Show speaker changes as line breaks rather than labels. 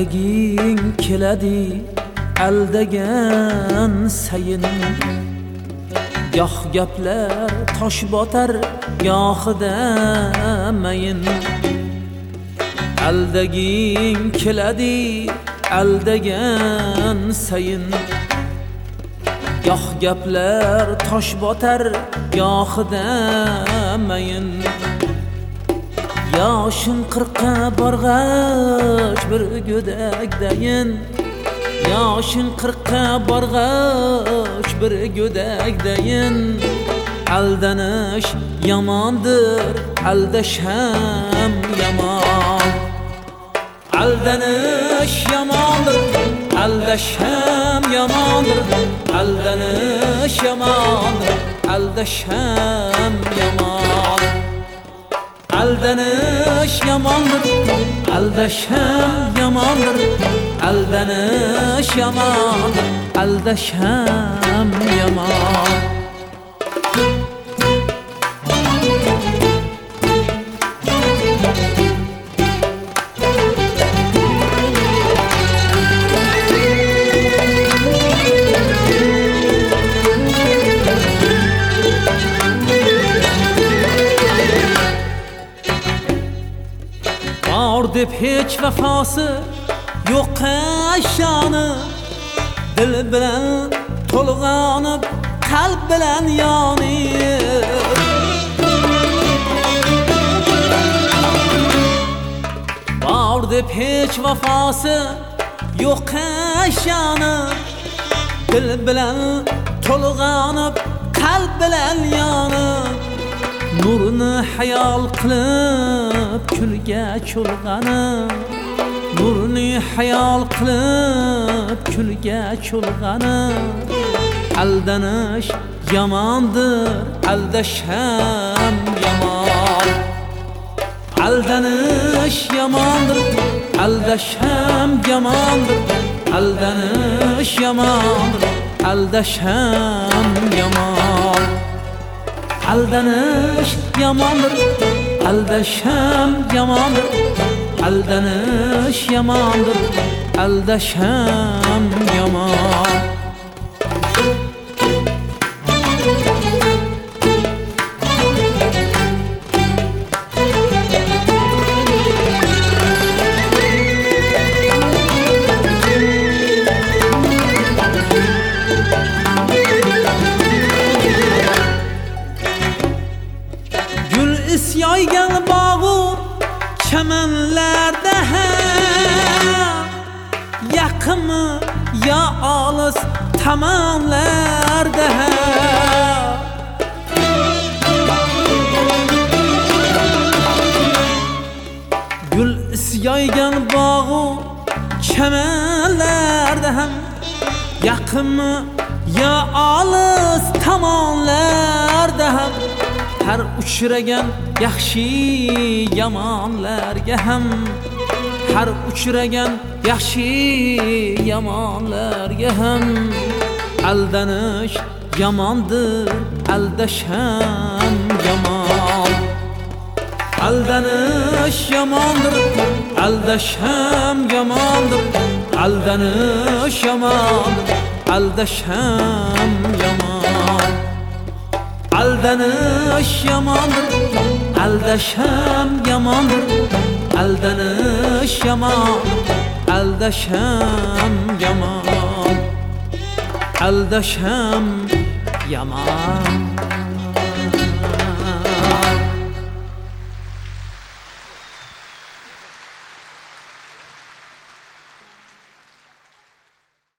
Aldaging keladi aldagan sayin, goh gaplar tosh botar gohida mayin. Aldaging keladi aldagan sayin, goh gaplar tosh botar gohida mayin. Yoshim 40'a borg'ach bir go'dakdayin, yoshim 40'a borg'ach bir go'dakdayin. Aldanish yomondir, aldash ham yomon. Aldanish yomondir, aldash ham yomondir. Aldanish yomondir, aldash ham yomon. Aldanish yomondir, aldash ham yomondir. Aldanish yomondir, aldash ham yomon. Deb hech vafosi yo'q shoni, dil bilan to'lg'anib qalb bilan yonib. Bor deb hech vafosi yo'q shoni, dil bilan to'lg'anib qalb bilan yonib. Nurni hayol qilib kulga cho'lg'anib, nurni hayol qilib kulga cho'lg'anib. Aldanish yomondir, aldash ham yomon. Aldanish yomondir, aldash ham yomondir. Aldanish yomondir, aldash ham yomon. Aldanish yomondir, aldash ham yomondir. Aldanish yomondir, aldash ham yomon. Yoygan bog'u chamanlarda ham, yaqinmi yo olis tomonlarda ham. Gul yoygan bog'u chamanlarda ham, yaqinmi yo olis tomonlarda ham. Har uchragan yaxshi yomonlarga ham, har uchragan yaxshi yomonlarga ham. Aldanish yomondir, aldash ham yomon. Aldanish yomondir, aldash ham yomondir. Aldanish yomondir, aldash ham yomon. Aldanish yomondir, aldash ham yomondir. Aldanish yomondir, aldash ham yomon. Aldash ham yomon.